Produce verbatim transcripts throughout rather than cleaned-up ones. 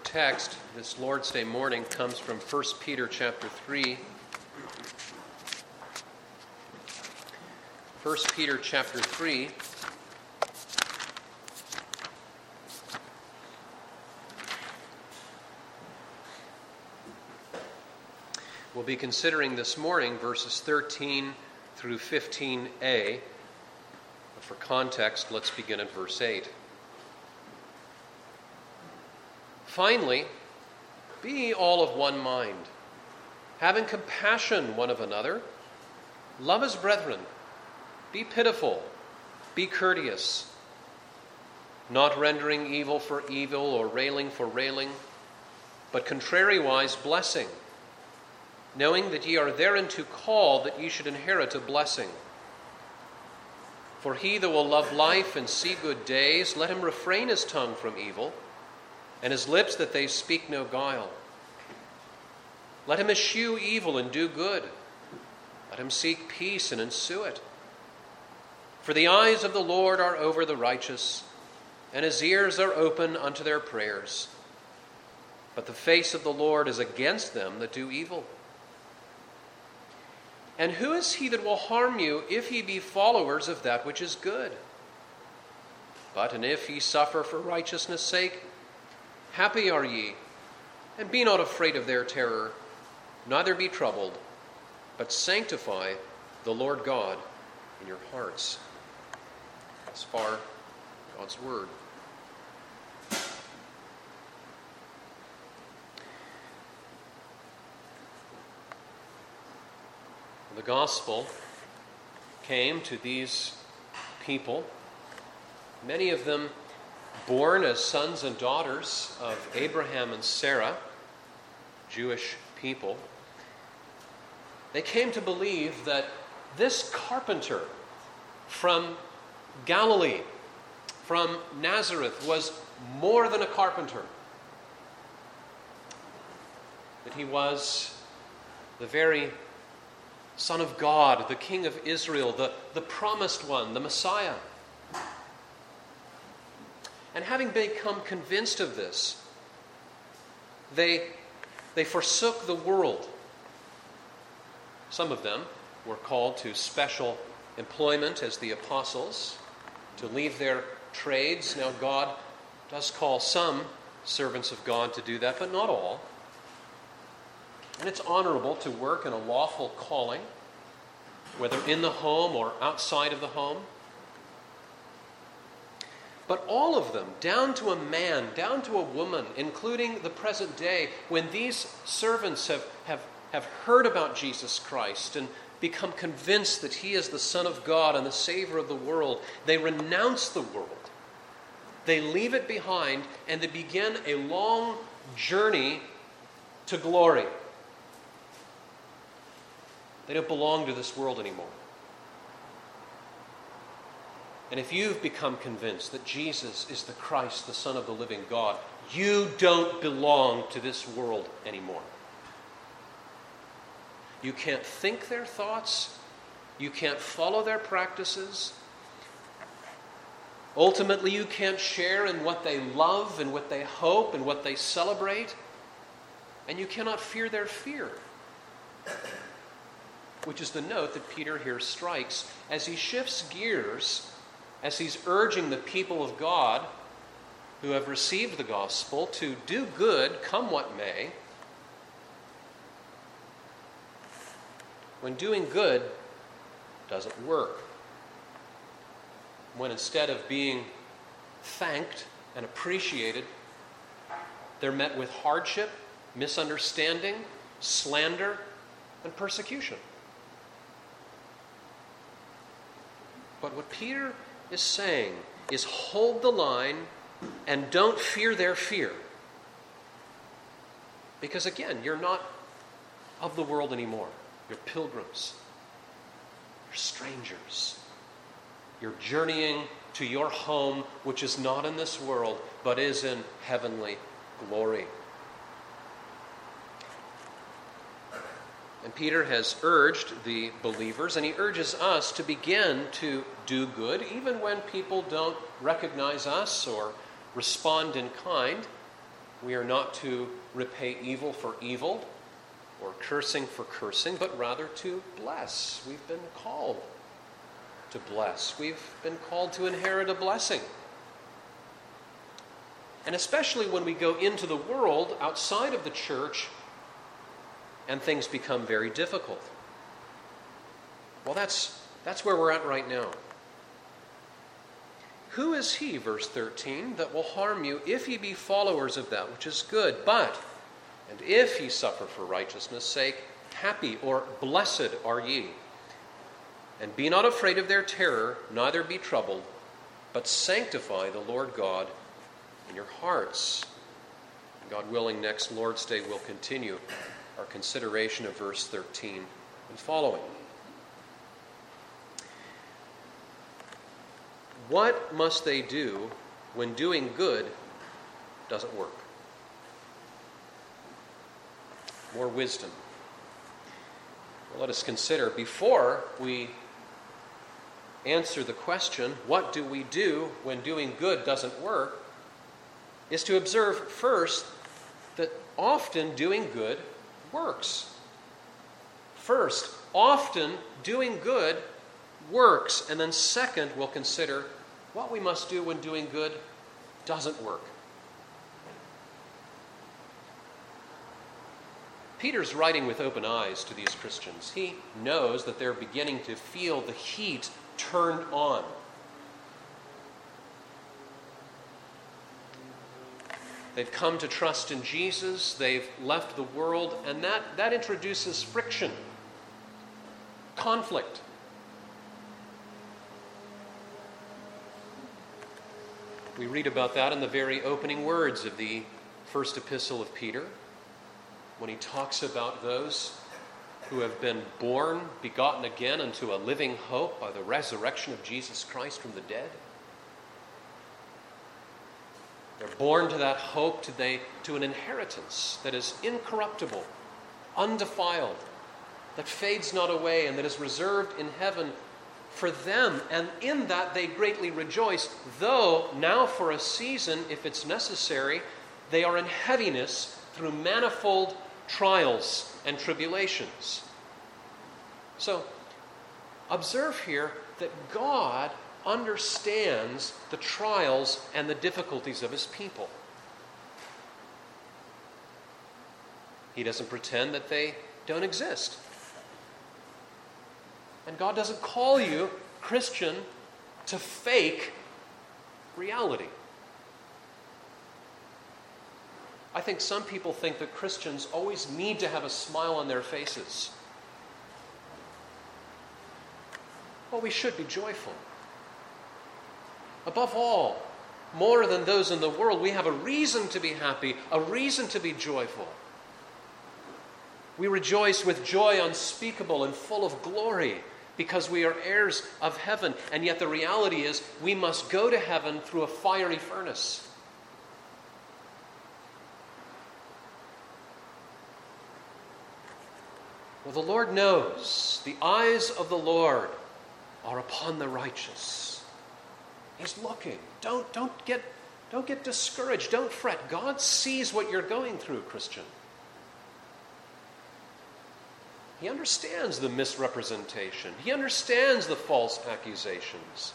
text this Lord's Day morning comes from First Peter chapter three. First Peter chapter three. We'll be considering this morning verses thirteen through fifteen a. But for context, let's begin at verse eight. Finally, be ye all of one mind, having compassion one of another, love as brethren, be pitiful, be courteous, not rendering evil for evil or railing for railing, but contrariwise blessing, knowing that ye are thereunto called that ye should inherit a blessing. For he that will love life and see good days, let him refrain his tongue from evil, and his lips that they speak no guile. Let him eschew evil and do good. Let him seek peace and ensue it. For the eyes of the Lord are over the righteous, and his ears are open unto their prayers. But the face of the Lord is against them that do evil. And who is he that will harm you if ye be followers of that which is good? But and if ye suffer for righteousness' sake, happy are ye, and be not afraid of their terror, neither be troubled, but sanctify the Lord God in your hearts. As far God's word. The gospel came to these people, many of them born as sons and daughters of Abraham and Sarah, Jewish people. They came to believe that this carpenter from Galilee, from Nazareth, was more than a carpenter. That he was the very Son of God, the King of Israel, the, the promised one, the Messiah. And having become convinced of this, they, they forsook the world. Some of them were called to special employment as the apostles, to leave their trades. Now God does call some servants of God to do that, but not all. And it's honorable to work in a lawful calling, whether in the home or outside of the home. But all of them, down to a man, down to a woman, including the present day, when these servants have, have, have heard about Jesus Christ and become convinced that he is the Son of God and the Savior of the world, they renounce the world. They leave it behind and they begin a long journey to glory. They don't belong to this world anymore. And if you've become convinced that Jesus is the Christ, the Son of the living God, you don't belong to this world anymore. You can't think their thoughts. You can't follow their practices. Ultimately, you can't share in what they love and what they hope and what they celebrate. And you cannot fear their fear. Which is the note that Peter here strikes as he shifts gears, as he's urging the people of God who have received the gospel to do good, come what may, when doing good doesn't work. When instead of being thanked and appreciated, they're met with hardship, misunderstanding, slander, and persecution. But what Peter is saying is hold the line and don't fear their fear. Because again, you're not of the world anymore. You're pilgrims. You're strangers. You're journeying to your home, which is not in this world, but is in heavenly glory. And Peter has urged the believers, and he urges us to begin to do good, even when people don't recognize us or respond in kind. We are not to repay evil for evil or cursing for cursing, but rather to bless. We've been called to bless. We've been called to inherit a blessing. And especially when we go into the world outside of the church and things become very difficult. Well, that's, that's where we're at right now. Who is he, verse thirteen, that will harm you if ye be followers of that which is good? But, and if ye suffer for righteousness' sake, happy or blessed are ye. And be not afraid of their terror, neither be troubled, but sanctify the Lord God in your hearts. God willing, next Lord's Day we'll continue our consideration of verse thirteen and following. What must they do when doing good doesn't work? More wisdom. Well, let us consider, before we answer the question, what do we do when doing good doesn't work, is to observe first that often doing good works. First, often doing good works. And then second, we'll consider what we must do when doing good doesn't work. Peter's writing with open eyes to these Christians. He knows that they're beginning to feel the heat turned on. They've come to trust in Jesus, they've left the world, and that, that introduces friction, conflict. We read about that in the very opening words of the first epistle of Peter, when he talks about those who have been born, begotten again unto a living hope by the resurrection of Jesus Christ from the dead. They're born to that hope, to, they, to an inheritance that is incorruptible, undefiled, that fades not away, and that is reserved in heaven for them. And in that they greatly rejoice, though now for a season, if it's necessary, they are in heaviness through manifold trials and tribulations. So, observe here that God understands the trials and the difficulties of his people. He doesn't pretend that they don't exist. And God doesn't call you, Christian, to fake reality. I think some people think that Christians always need to have a smile on their faces. Well, we should be joyful. Above all, more than those in the world, we have a reason to be happy, a reason to be joyful. We rejoice with joy unspeakable and full of glory because we are heirs of heaven. And yet the reality is we must go to heaven through a fiery furnace. Well, the Lord knows the eyes of the Lord are upon the righteous. He's looking. Don't, don't, get, don't get discouraged. Don't fret. God sees what you're going through, Christian. He understands the misrepresentation. He understands the false accusations.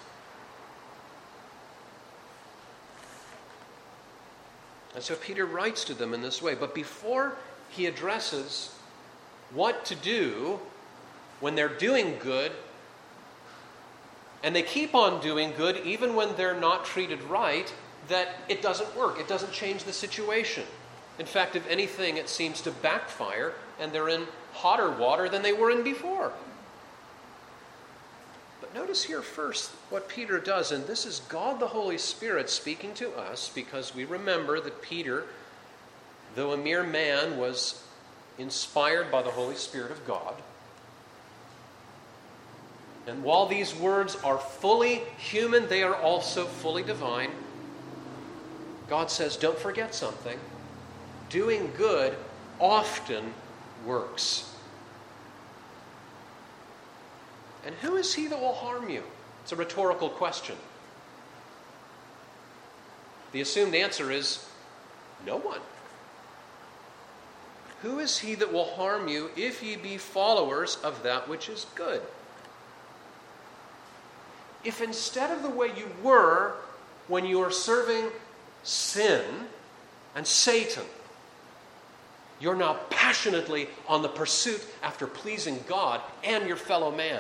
And so Peter writes to them in this way. But before he addresses what to do when they're doing good, and they keep on doing good even when they're not treated right, that it doesn't work. It doesn't change the situation. In fact, if anything, it seems to backfire, and they're in hotter water than they were in before. But notice here first what Peter does, and this is God the Holy Spirit speaking to us, because we remember that Peter, though a mere man, was inspired by the Holy Spirit of God. And while these words are fully human, they are also fully divine. God says, don't forget something. Doing good often works. And who is he that will harm you? It's a rhetorical question. The assumed answer is no one. Who is he that will harm you if ye be followers of that which is good? If instead of the way you were when you were serving sin and Satan, you're now passionately on the pursuit after pleasing God and your fellow man.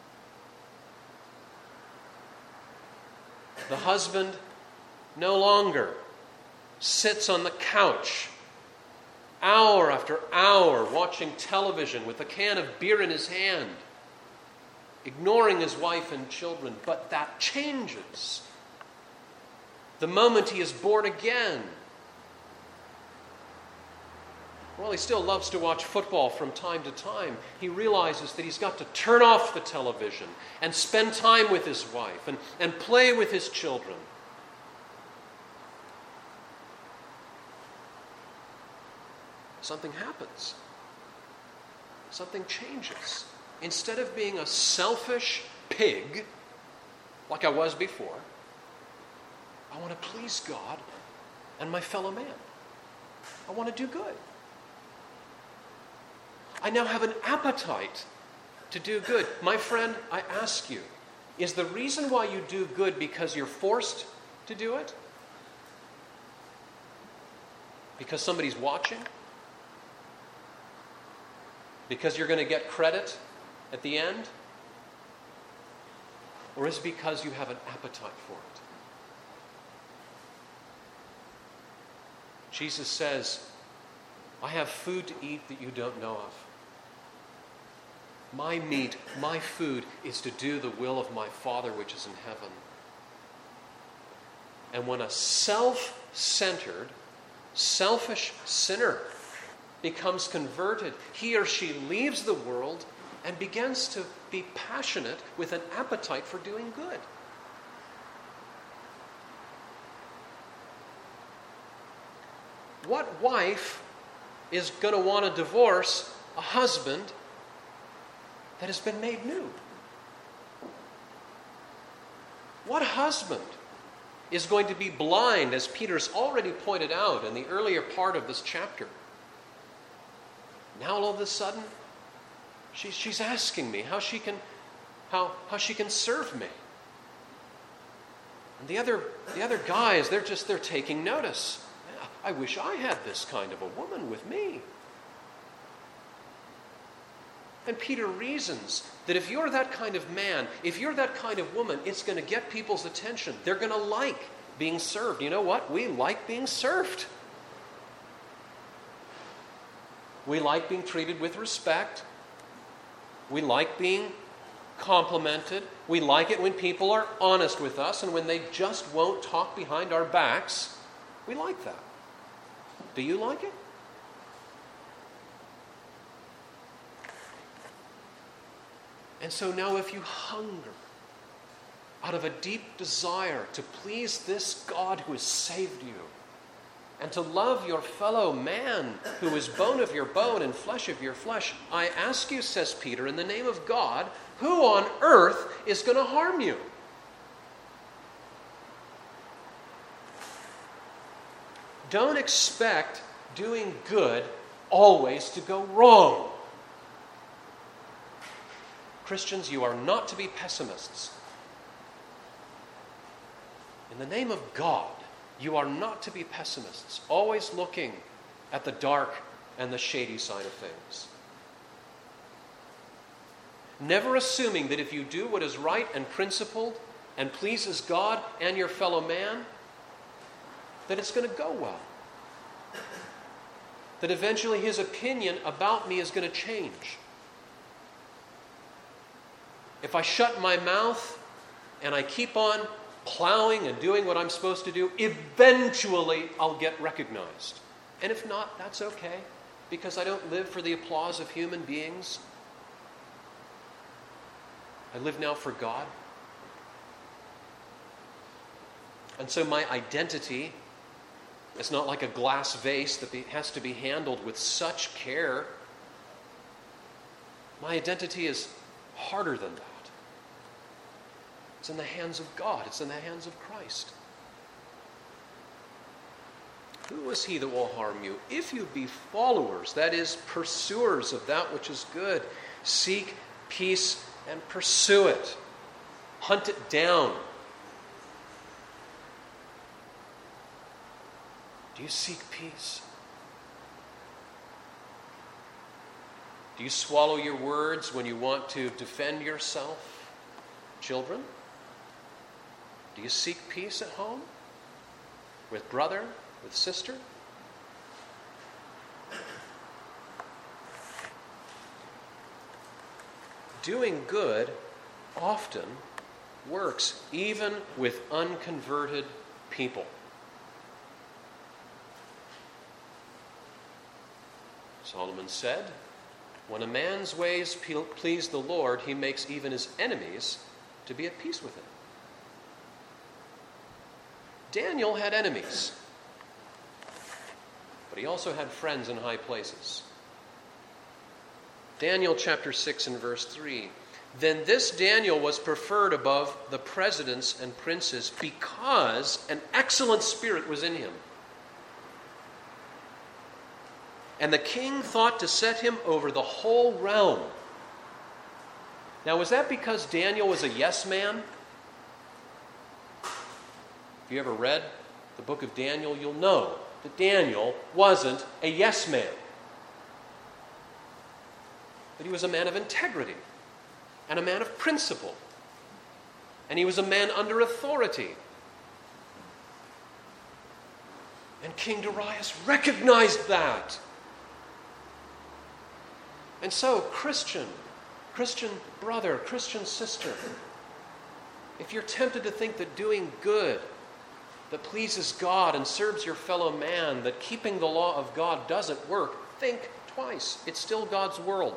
The husband no longer sits on the couch hour after hour watching television with a can of beer in his hand, ignoring his wife and children. But that changes the moment he is born again. While he still loves to watch football from time to time, he realizes that he's got to turn off the television and spend time with his wife and, and play with his children. Something happens. Something changes. Instead of being a selfish pig, like I was before, I want to please God and my fellow man. I want to do good. I now have an appetite to do good. My friend, I ask you, is the reason why you do good because you're forced to do it? Because somebody's watching? Because you're going to get credit at the end? Or is it because you have an appetite for it? Jesus says, I have food to eat that you don't know of. My meat, my food is to do the will of my Father which is in heaven. And when a self-centered, selfish sinner becomes converted, he or she leaves the world and begins to be passionate with an appetite for doing good. What wife is going to want to divorce a husband that has been made new? What husband is going to be blind, as Peter's already pointed out in the earlier part of this chapter? Now all of a sudden, she, she's asking me how she can, how, how she can serve me. And the other, the other guys, they're just, they're taking notice. I wish I had this kind of a woman with me. And Peter reasons that if you're that kind of man, if you're that kind of woman, it's going to get people's attention. They're going to like being served. You know what? We like being served. We like being treated with respect. We like being complimented. We like it when people are honest with us and when they just won't talk behind our backs. We like that. Do you like it? And so now if you hunger out of a deep desire to please this God who has saved you and to love your fellow man who is bone of your bone and flesh of your flesh, I ask you, says Peter, in the name of God, who on earth is going to harm you? Don't expect doing good always to go wrong. Christians, you are not to be pessimists. In the name of God, you are not to be pessimists, always looking at the dark and the shady side of things. Never assuming that if you do what is right and principled and pleases God and your fellow man, that it's going to go well. That eventually his opinion about me is going to change. If I shut my mouth and I keep on plowing and doing what I'm supposed to do, eventually I'll get recognized. And if not, that's okay, because I don't live for the applause of human beings. I live now for God. And so my identity is not like a glass vase that be, has to be handled with such care. My identity is harder than that. It's in the hands of God. It's in the hands of Christ. Who is he that will harm you? If you be followers, that is, pursuers of that which is good, seek peace and pursue it. Hunt it down. Do you seek peace? Do you swallow your words when you want to defend yourself? Children? Do you seek peace at home? With brother? With sister? Doing good often works even with unconverted people. Solomon said, when a man's ways please the Lord, he makes even his enemies to be at peace with him. Daniel had enemies, but he also had friends in high places. Daniel chapter six and verse three. Then this Daniel was preferred above the presidents and princes because an excellent spirit was in him. And the king thought to set him over the whole realm. Now, was that because Daniel was a yes man? If you ever read the book of Daniel, you'll know that Daniel wasn't a yes man. But he was a man of integrity and a man of principle. And he was a man under authority. And King Darius recognized that. And so, Christian, Christian brother, Christian sister, if you're tempted to think that doing good that pleases God and serves your fellow man, that keeping the law of God doesn't work, think twice. It's still God's world.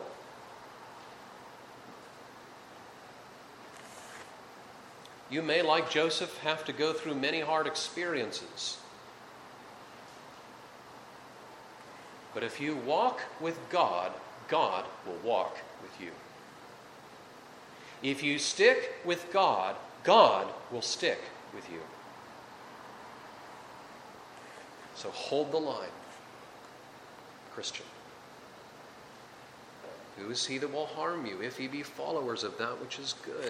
You may, like Joseph, have to go through many hard experiences. But if you walk with God, God will walk with you. If you stick with God, God will stick with you. So hold the line, Christian. Who is he that will harm you if ye be followers of that which is good?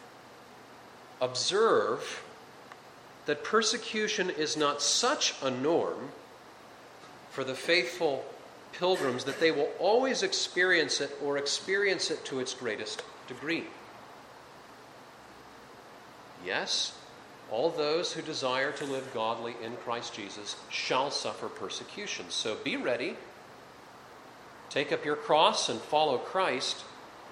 Observe that persecution is not such a norm for the faithful pilgrims that they will always experience it or experience it to its greatest degree. Yes, all those who desire to live godly in Christ Jesus shall suffer persecution. So be ready. Take up your cross and follow Christ.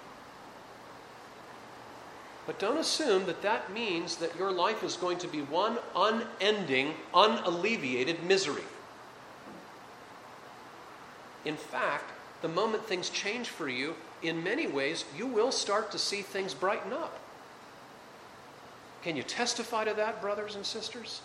But don't assume that that means that your life is going to be one unending, unalleviated misery. In fact, the moment things change for you, in many ways, you will start to see things brighten up. Can you testify to that, brothers and sisters?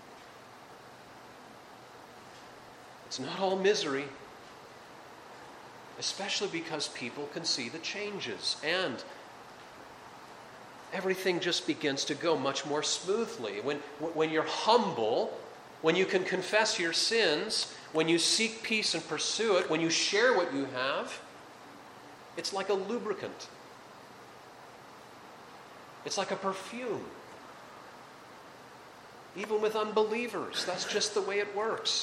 It's not all misery, especially because people can see the changes, and everything just begins to go much more smoothly. When, when you're humble, when you can confess your sins, when you seek peace and pursue it, when you share what you have, it's like a lubricant. It's like a perfume. Even with unbelievers, that's just the way it works.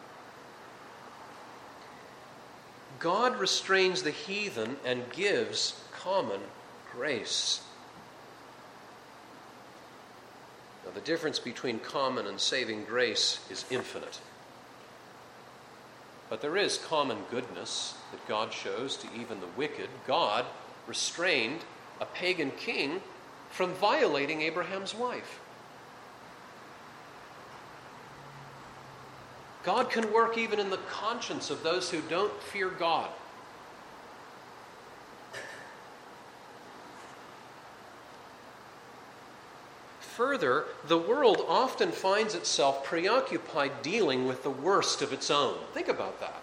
God restrains the heathen and gives common grace. Now, the difference between common and saving grace is infinite. But there is common goodness that God shows to even the wicked. God restrained a pagan king from violating Abraham's wife. God can work even in the conscience of those who don't fear God. Further, the world often finds itself preoccupied dealing with the worst of its own. Think about that.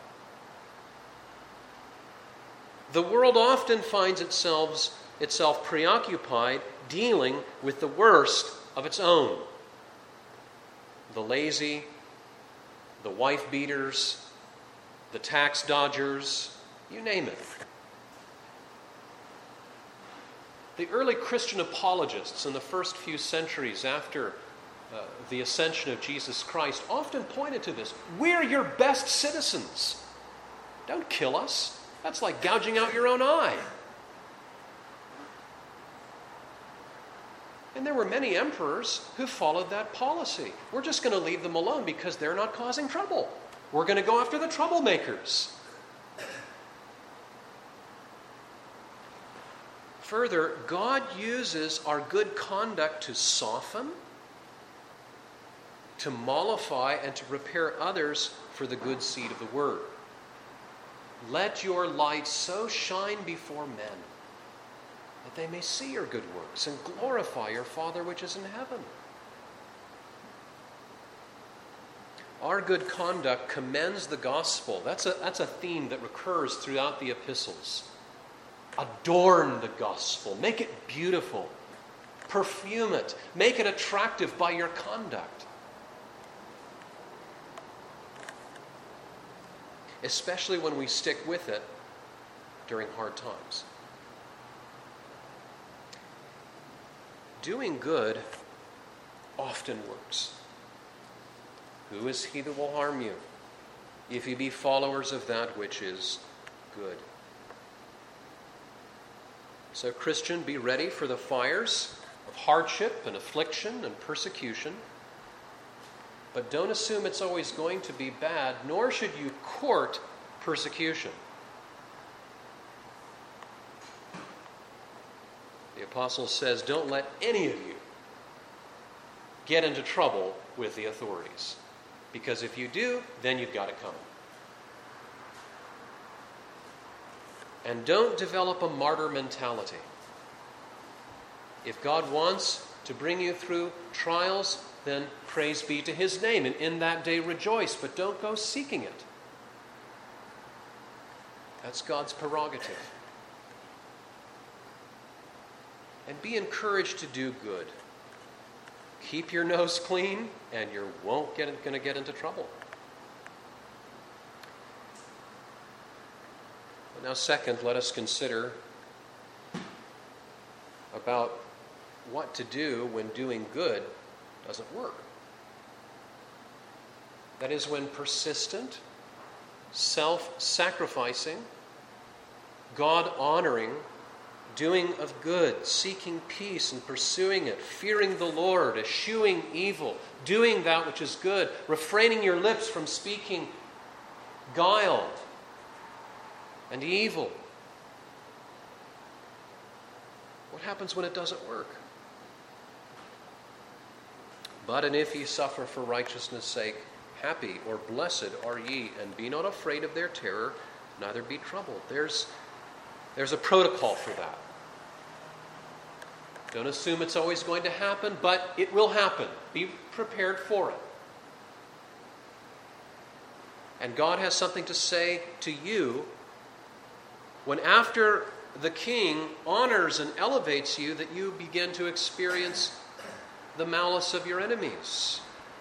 The world often finds itself, itself preoccupied dealing with the worst of its own. The lazy, the wife beaters, the tax dodgers, you name it. The early Christian apologists in the first few centuries after uh, the ascension of Jesus Christ often pointed to this. We're your best citizens. Don't kill us. That's like gouging out your own eye. And there were many emperors who followed that policy. We're just going to leave them alone because they're not causing trouble. We're going to go after the troublemakers. Further, God uses our good conduct to soften, to mollify, and to prepare others for the good seed of the word. Let your light so shine before men that they may see your good works and glorify your Father which is in heaven. Our good conduct commends the gospel. That's a, that's a theme that recurs throughout the epistles. Adorn the gospel. Make it beautiful. Perfume it. Make it attractive by your conduct. Especially when we stick with it during hard times. Doing good often works. Who is he that will harm you, if you be followers of that which is good? So, Christian, be ready for the fires of hardship and affliction and persecution. But don't assume it's always going to be bad, nor should you court persecution. The apostle says, don't let any of you get into trouble with the authorities. Because if you do, then you've got it coming. And don't develop a martyr mentality. If God wants to bring you through trials, then praise be to his name, and in that day rejoice, but don't go seeking it. That's God's prerogative. And be encouraged to do good. Keep your nose clean, and you won't get going to get into trouble. Now, second, let us consider about what to do when doing good doesn't work. That is, when persistent, self-sacrificing, God-honoring doing of good, seeking peace and pursuing it, fearing the Lord, eschewing evil, doing that which is good, refraining your lips from speaking guile and evil. What happens when it doesn't work? But and if ye suffer for righteousness' sake, happy or blessed are ye, and be not afraid of their terror, neither be troubled. There's There's a protocol for that. Don't assume it's always going to happen, but it will happen. Be prepared for it. And God has something to say to you when, after the king honors and elevates you, that you begin to experience the malice of your enemies.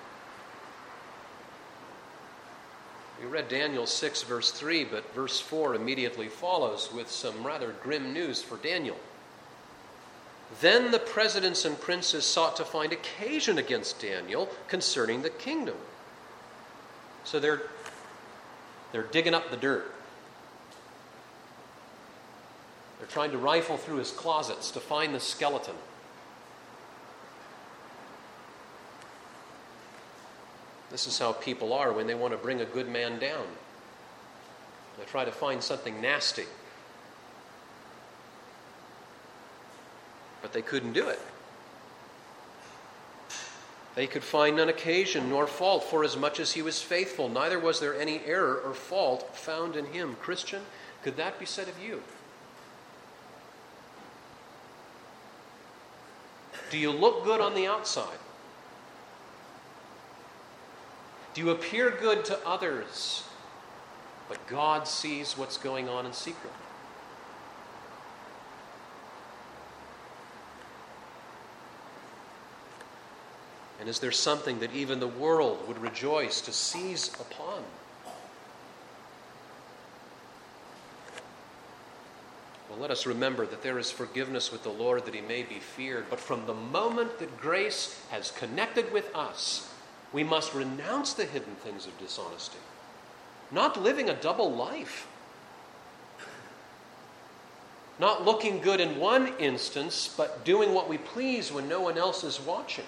We read Daniel six, verse three, but verse four immediately follows with some rather grim news for Daniel. Then the presidents and princes sought to find occasion against Daniel concerning the kingdom. So they're, they're digging up the dirt. They're trying to rifle through his closets to find the skeleton. This is how people are when they want to bring a good man down. They try to find something nasty. But they couldn't do it. They could find none occasion nor fault, for as much as he was faithful, neither was there any error or fault found in him. Christian, could that be said of you? Do you look good on the outside? Do you appear good to others, but God sees what's going on in secret? And is there something that even the world would rejoice to seize upon? Well, let us remember that there is forgiveness with the Lord that he may be feared. But from the moment that grace has connected with us, we must renounce the hidden things of dishonesty. Not living a double life. Not looking good in one instance, but doing what we please when no one else is watching.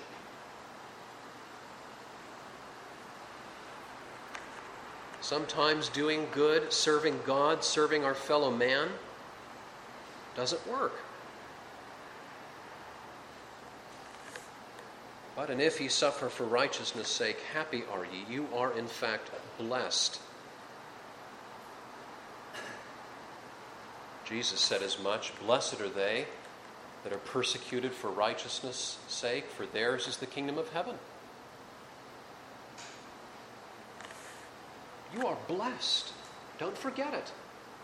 Sometimes doing good, serving God, serving our fellow man, doesn't work. But and if ye suffer for righteousness' sake, happy are ye. You are in fact blessed. Jesus said as much. Blessed are they that are persecuted for righteousness' sake, for theirs is the kingdom of heaven. You are blessed. Don't forget it.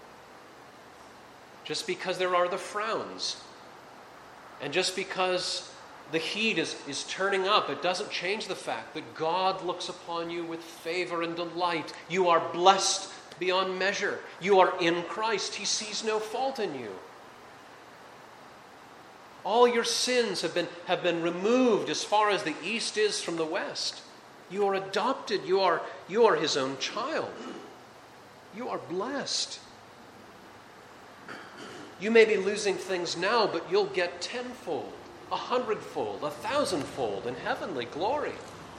Just because there are the frowns, and just because the heat is, is turning up, it doesn't change the fact that God looks upon you with favor and delight. You are blessed beyond measure. You are in Christ. He sees no fault in you. All your sins have been, have been removed as far as the east is from the west. You are adopted. You are, you are his own child. You are blessed. You may be losing things now, but you'll get tenfold, a hundredfold, a thousandfold in heavenly glory.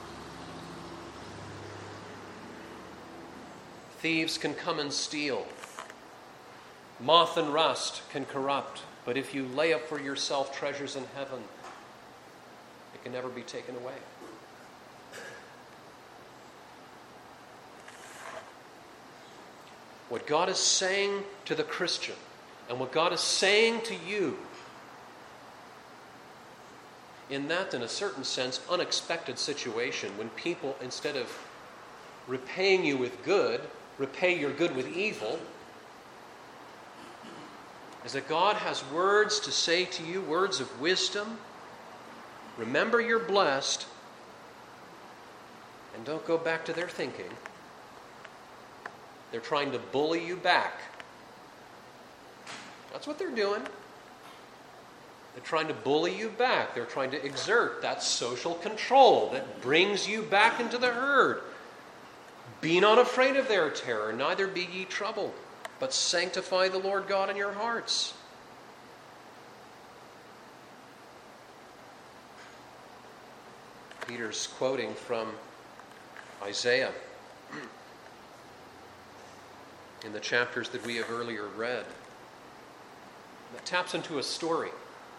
Thieves can come and steal. Moth and rust can corrupt. But if you lay up for yourself treasures in heaven, it can never be taken away. What God is saying to the Christian, and what God is saying to you, in that, in a certain sense, unexpected situation, when people, instead of repaying you with good, repay your good with evil, is that God has words to say to you, words of wisdom. Remember you're blessed, and don't go back to their thinking. They're trying to bully you back. That's what they're doing. They're trying to bully you back. They're trying to exert that social control that brings you back into the herd. Be not afraid of their terror, neither be ye troubled, but sanctify the Lord God in your hearts. Peter's quoting from Isaiah in the chapters that we have earlier read. That taps into a story.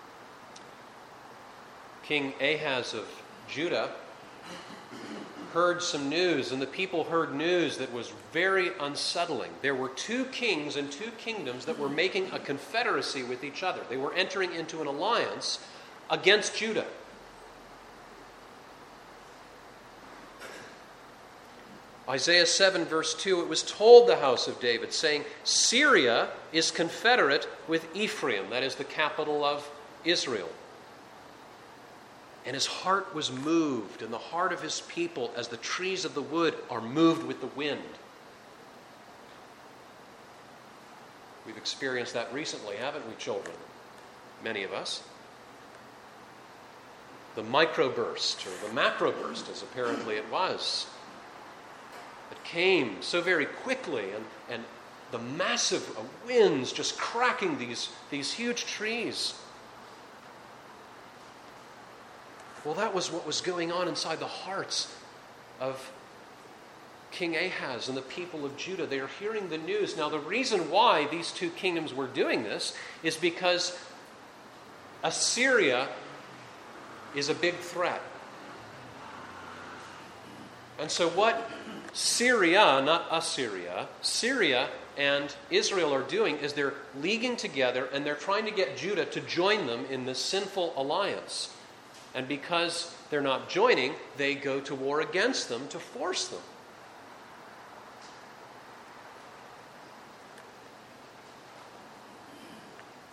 King Ahaz of Judah heard some news, and the people heard news that was very unsettling. There were two kings and two kingdoms that were making a confederacy with each other. They were entering into an alliance against Judah. Isaiah seven verse two, it was told the house of David, saying, Syria is confederate with Ephraim, that is the capital of Israel. And his heart was moved, and the heart of his people, as the trees of the wood are moved with the wind. We've experienced that recently, haven't we, children? Many of us. The microburst, or the macroburst, as apparently it was. It came so very quickly, and, and the massive winds just cracking these, these huge trees. Well, that was what was going on inside the hearts of King Ahaz and the people of Judah. They are hearing the news. Now, the reason why these two kingdoms were doing this is because Assyria is a big threat. And so what Syria, not Assyria, Syria and Israel are doing is they're leaguing together, and they're trying to get Judah to join them in this sinful alliance. And because they're not joining, they go to war against them to force them.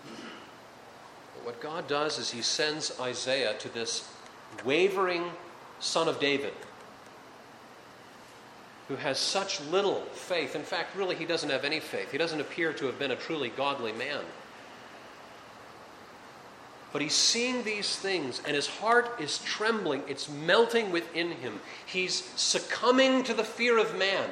But what God does is he sends Isaiah to this wavering son of David, who has such little faith. In fact, really, he doesn't have any faith. He doesn't appear to have been a truly godly man. But he's seeing these things, and his heart is trembling. It's melting within him. He's succumbing to the fear of man.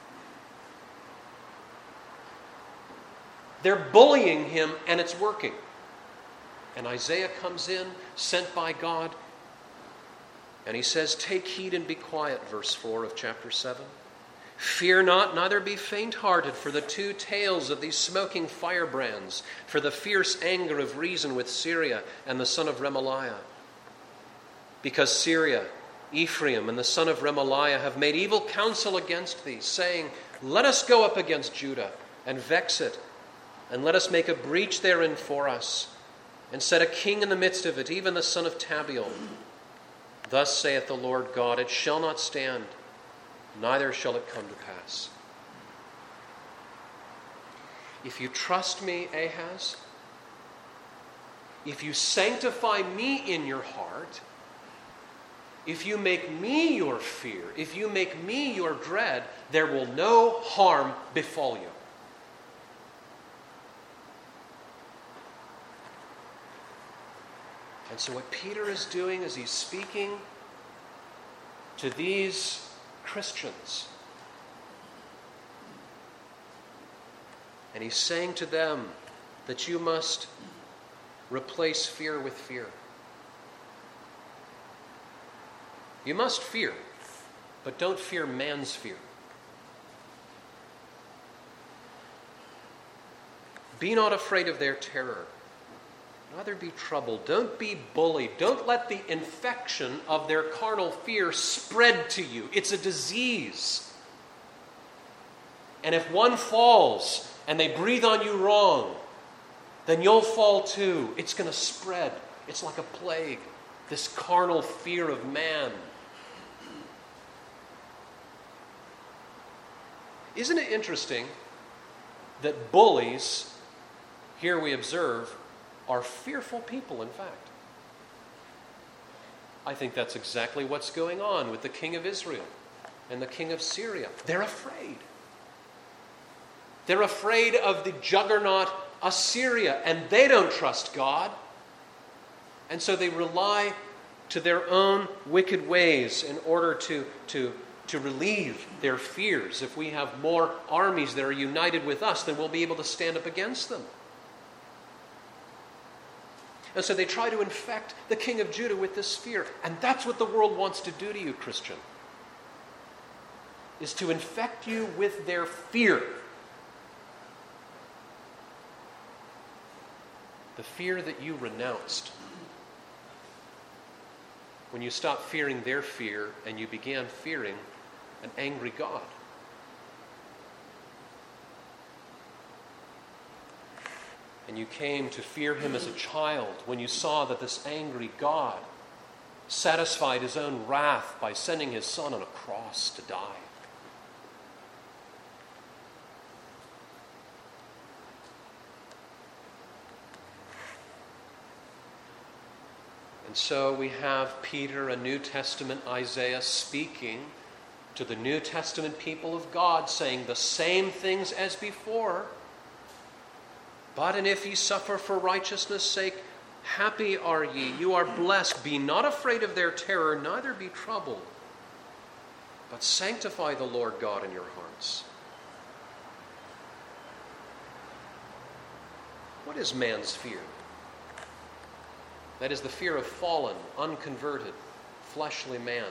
They're bullying him, and it's working. And Isaiah comes in, sent by God, and he says, "Take heed and be quiet," verse four of chapter seven. "Fear not, neither be faint-hearted for the two tails of these smoking firebrands, for the fierce anger of Rezin with Syria and the son of Remaliah. Because Syria, Ephraim, and the son of Remaliah have made evil counsel against thee, saying, Let us go up against Judah and vex it, and let us make a breach therein for us, and set a king in the midst of it, even the son of Tabiel. Thus saith the Lord God, it shall not stand, neither shall it come to pass. If you trust me, Ahaz, if you sanctify me in your heart, if you make me your fear, if you make me your dread, there will no harm befall you." And so what Peter is doing is he's speaking to these Christians. And he's saying to them that you must replace fear with fear. You must fear, but don't fear man's fear. Be not afraid of their terror. Neither be troubled. Don't be bullied. Don't let the infection of their carnal fear spread to you. It's a disease. And if one falls and they breathe on you wrong, then you'll fall too. It's going to spread. It's like a plague. This carnal fear of man. Isn't it interesting that bullies, here we observe, are fearful people, in fact? I think that's exactly what's going on with the king of Israel and the king of Syria. They're afraid. They're afraid of the juggernaut Assyria, and they don't trust God. And so they rely to their own wicked ways in order to, to, to relieve their fears. If we have more armies that are united with us, then we'll be able to stand up against them. And so they try to infect the king of Judah with this fear. And that's what the world wants to do to you, Christian. Is to infect you with their fear. The fear that you renounced. When you stopped fearing their fear and you began fearing an angry God. And you came to fear him as a child when you saw that this angry God satisfied his own wrath by sending his son on a cross to die. And so we have Peter, a New Testament Isaiah, speaking to the New Testament people of God, saying the same things as before. But and if ye suffer for righteousness' sake, happy are ye. You are blessed. Be not afraid of their terror, neither be troubled. But sanctify the Lord God in your hearts. What is man's fear? That is the fear of fallen, unconverted, fleshly man.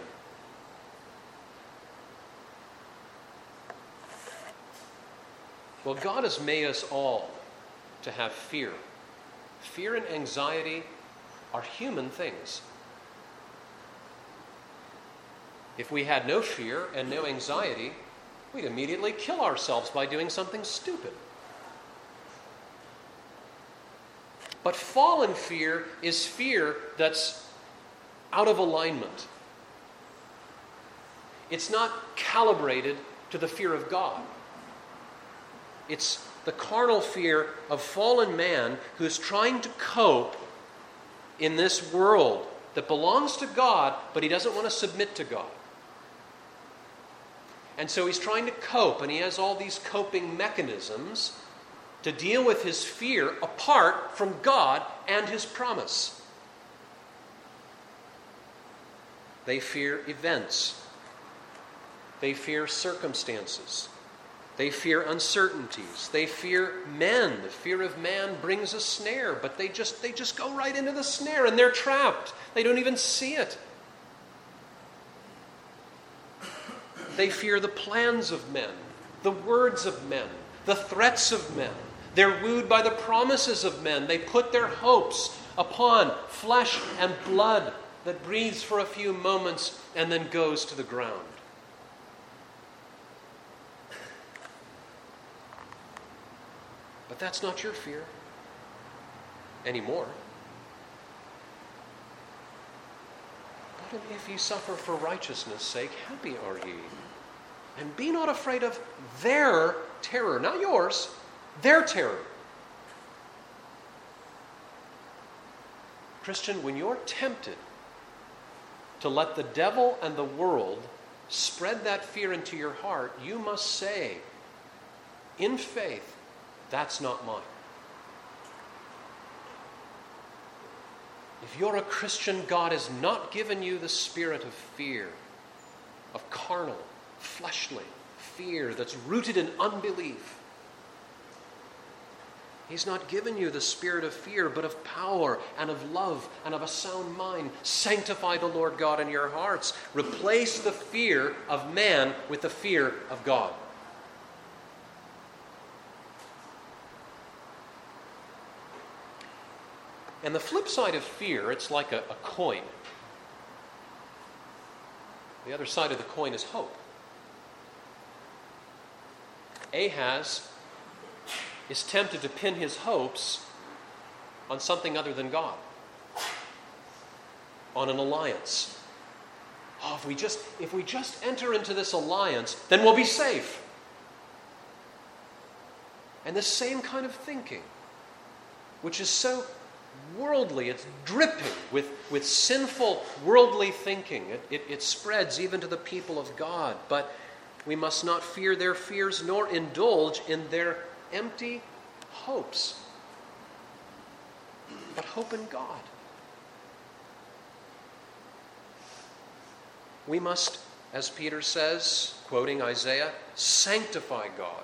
Well, God has made us all to have fear. Fear and anxiety are human things. If we had no fear and no anxiety, we'd immediately kill ourselves by doing something stupid. But fallen fear is fear that's out of alignment. It's not calibrated to the fear of God. It's the carnal fear of fallen man who's trying to cope in this world that belongs to God, but he doesn't want to submit to God. And so he's trying to cope, and he has all these coping mechanisms to deal with his fear apart from God and his promise. They fear events. They fear circumstances. They fear uncertainties. They fear men. The fear of man brings a snare, but they just they just go right into the snare and they're trapped. They don't even see it. They fear the plans of men, the words of men, the threats of men. They're wooed by the promises of men. They put their hopes upon flesh and blood that breathes for a few moments and then goes to the ground. But that's not your fear anymore. But if ye suffer for righteousness' sake, happy are ye. And be not afraid of their terror, not yours, their terror. Christian, when you're tempted to let the devil and the world spread that fear into your heart, you must say, in faith, that's not mine. If you're a Christian, God has not given you the spirit of fear, of carnal, fleshly fear that's rooted in unbelief. He's not given you the spirit of fear, but of power and of love and of a sound mind. Sanctify the Lord God in your hearts. Replace the fear of man with the fear of God. And the flip side of fear, it's like a, a coin. The other side of the coin is hope. Ahaz is tempted to pin his hopes on something other than God, on an alliance. Oh, if we just if we just enter into this alliance, then we'll be safe. And the same kind of thinking, which is so worldly, it's dripping with, with sinful worldly thinking. It, it, it spreads even to the people of God. But we must not fear their fears nor indulge in their empty hopes, but hope in God. We must, as Peter says, quoting Isaiah, sanctify God.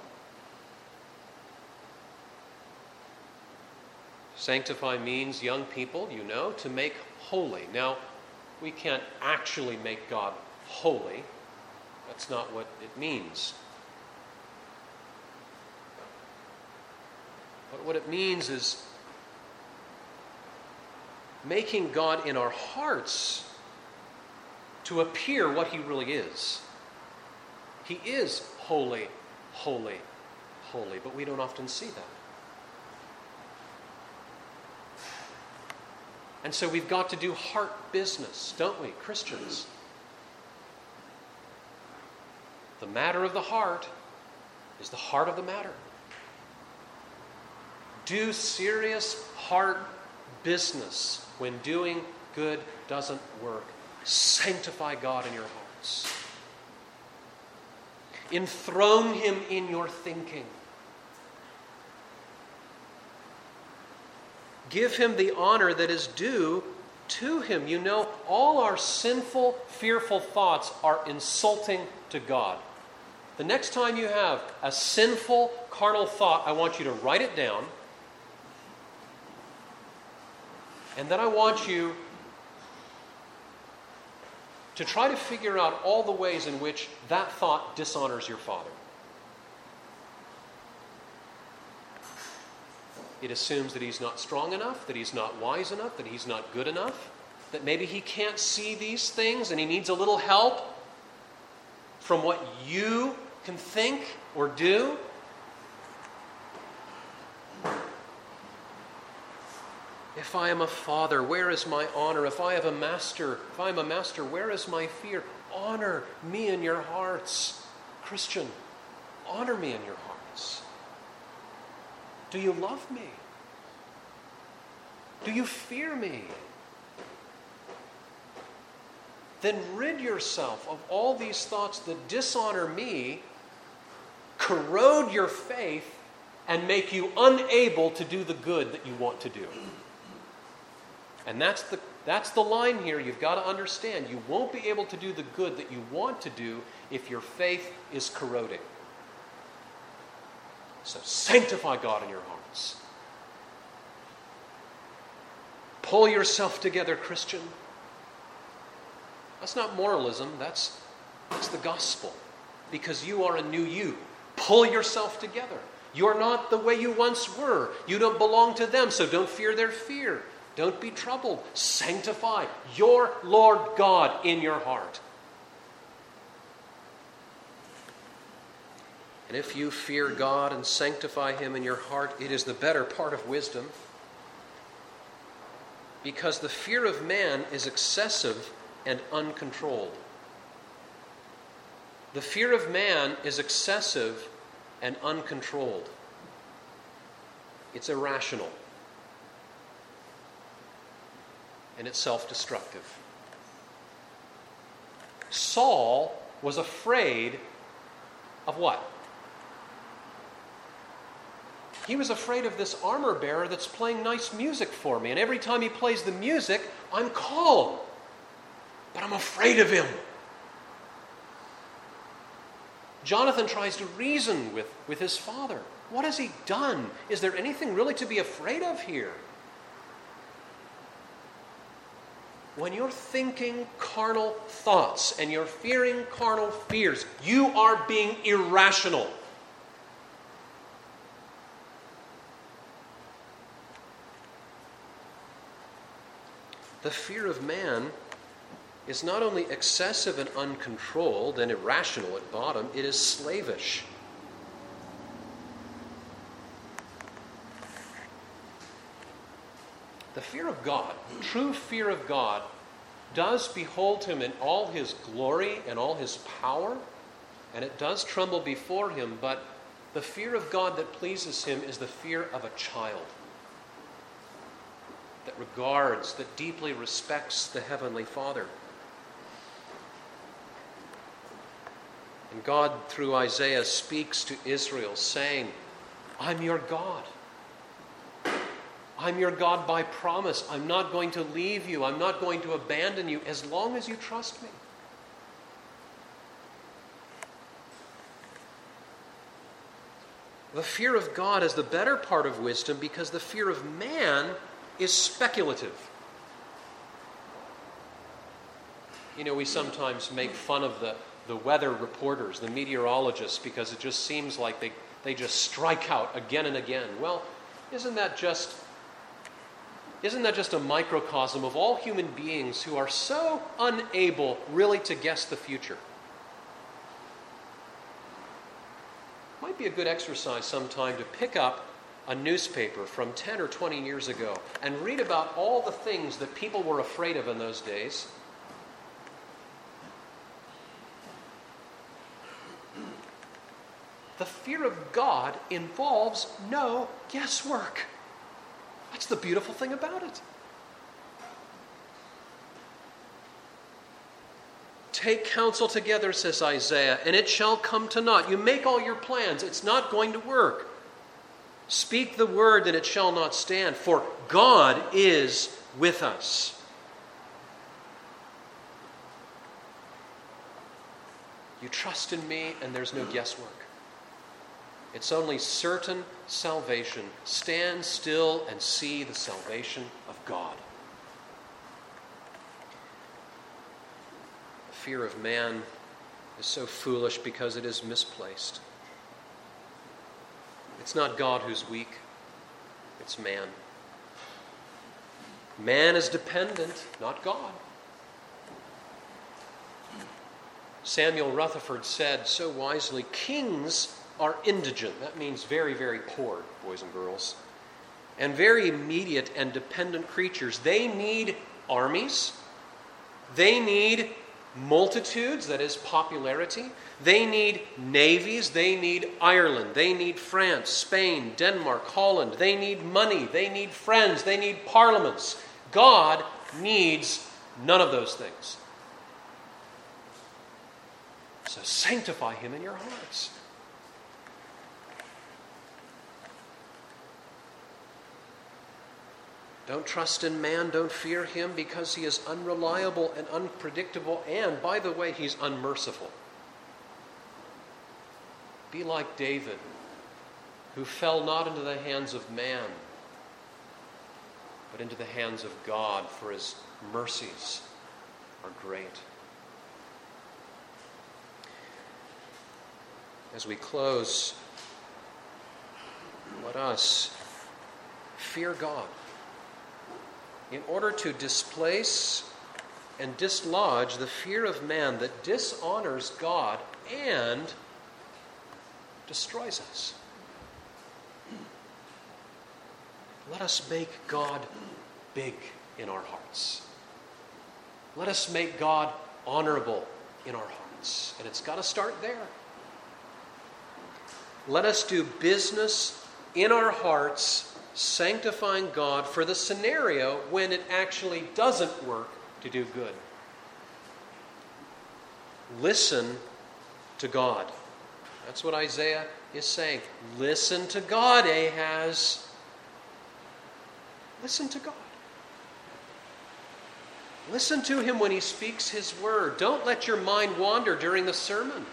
Sanctify means, young people, you know, to make holy. Now, we can't actually make God holy. That's not what it means. But what it means is making God in our hearts to appear what he really is. He is holy, holy, holy, but we don't often see that. And so we've got to do heart business, don't we, Christians? The matter of the heart is the heart of the matter. Do serious heart business when doing good doesn't work. Sanctify God in your hearts. Enthrone him in your thinking. Give him the honor that is due to him. You know, all our sinful, fearful thoughts are insulting to God. The next time you have a sinful, carnal thought, I want you to write it down. And then I want you to try to figure out all the ways in which that thought dishonors your Father. It assumes that he's not strong enough, that he's not wise enough, that he's not good enough, that maybe he can't see these things and he needs a little help from what you can think or do. If I am a father, where is my honor? If I have a master, if I am a master, where is my fear? Honor me in your hearts. Christian, honor me in your hearts. Do you love me? Do you fear me? then rid yourself of all these thoughts that dishonor me, corrode your faith, and make you unable to do the good that you want to do. And that's the that's the line here you've got to understand. You won't be able to do the good that you want to do if your faith is corroding. So sanctify God in your hearts. Pull yourself together, Christian. That's not moralism, that's, that's the gospel. Because you are a new you. Pull yourself together. You're not the way you once were. You don't belong to them, so don't fear their fear. Don't be troubled. Sanctify your Lord God in your heart. And if you fear God and sanctify Him in your heart, it is the better part of wisdom. Because the fear of man is excessive and uncontrolled. The fear of man is excessive and uncontrolled. It's irrational. And it's self-destructive. Saul was afraid of what? He was afraid of this armor bearer that's playing nice music for me. And every time he plays the music, I'm calm. But I'm afraid of him. Jonathan tries to reason with, with his father. What has he done? Is there anything really to be afraid of here? When you're thinking carnal thoughts and you're fearing carnal fears, you are being irrational. The fear of man is not only excessive and uncontrolled and irrational at bottom, it is slavish. The fear of God, true fear of God, does behold Him in all His glory and all His power, and it does tremble before Him, but the fear of God that pleases Him is the fear of a child that regards, that deeply respects the Heavenly Father. And God, through Isaiah, speaks to Israel, saying, I'm your God. I'm your God by promise. I'm not going to leave you. I'm not going to abandon you as long as you trust me. The fear of God is the better part of wisdom because the fear of man is speculative. You know, we sometimes make fun of the, the weather reporters, the meteorologists, because it just seems like they, they just strike out again and again. Well, isn't that just isn't that just a microcosm of all human beings who are so unable really to guess the future? Might be a good exercise sometime to pick up a newspaper from ten or twenty years ago and read about all the things that people were afraid of in those days. The fear of God involves no guesswork. That's the beautiful thing about it. Take counsel together, says Isaiah, and it shall come to naught. You make all your plans, it's not going to work. Speak the word, and it shall not stand, for God is with us. You trust in me, and there's no guesswork. It's only certain salvation. Stand still and see the salvation of God. The fear of man is so foolish because it is misplaced. It's not God who's weak, it's man. Man is dependent, not God. Samuel Rutherford said so wisely, kings are indigent. That means very, very poor, boys and girls. And very immediate and dependent creatures. They need armies. They need multitudes, that is popularity. They need navies. They need Ireland. They need France, Spain, Denmark, Holland. They need money. They need friends. They need parliaments. God needs none of those things. So sanctify him in your hearts. Don't trust in man, don't fear him, because he is unreliable and unpredictable, and, by the way, he's unmerciful. Be like David, who fell not into the hands of man, but into the hands of God, for his mercies are great. As we close, let us fear God in order to displace and dislodge the fear of man that dishonors God and destroys us. Let us make God big in our hearts. Let us make God honorable in our hearts. And it's got to start there. Let us do business in our hearts sanctifying God for the scenario when it actually doesn't work to do good. Listen to God. That's what Isaiah is saying. Listen to God, Ahaz. Listen to God. Listen to him when he speaks his word. Don't let your mind wander during the sermon.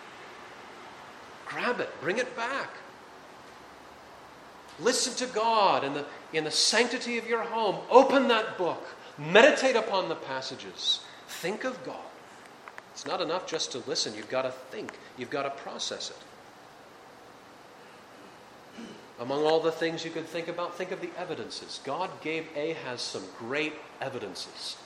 Grab it, bring it back. Listen to God in the, in the sanctity of your home. Open that book. Meditate upon the passages. Think of God. It's not enough just to listen. You've got to think. You've got to process it. Among all the things you could think about, think of the evidences. God gave Ahaz some great evidences.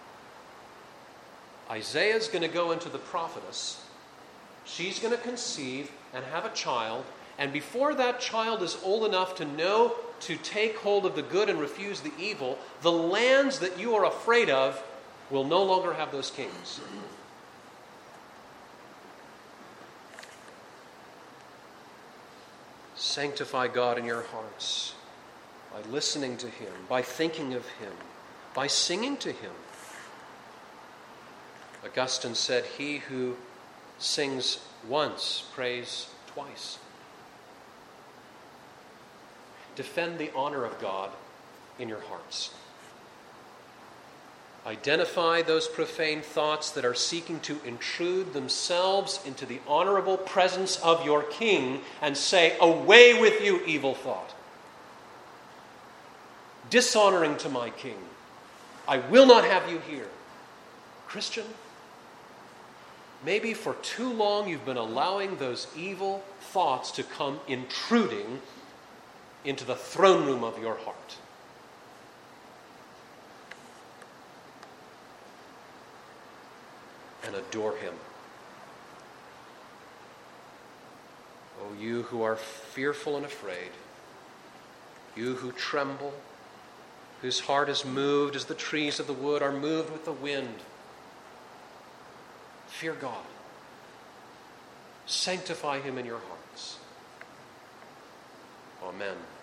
Isaiah's going to go into the prophetess. She's going to conceive and have a child. And before that child is old enough to know to take hold of the good and refuse the evil, the lands that you are afraid of will no longer have those kings. Sanctify God in your hearts by listening to him, by thinking of him, by singing to him. Augustine said, "He who sings once prays twice." Defend the honor of God in your hearts. Identify those profane thoughts that are seeking to intrude themselves into the honorable presence of your King and say, "Away with you, evil thought. Dishonoring to my King. I will not have you here." Christian, maybe for too long you've been allowing those evil thoughts to come intruding into the throne room of your heart. And adore him. O you who are fearful and afraid, you who tremble, whose heart is moved as the trees of the wood are moved with the wind, fear God. Sanctify him in your hearts. Amen.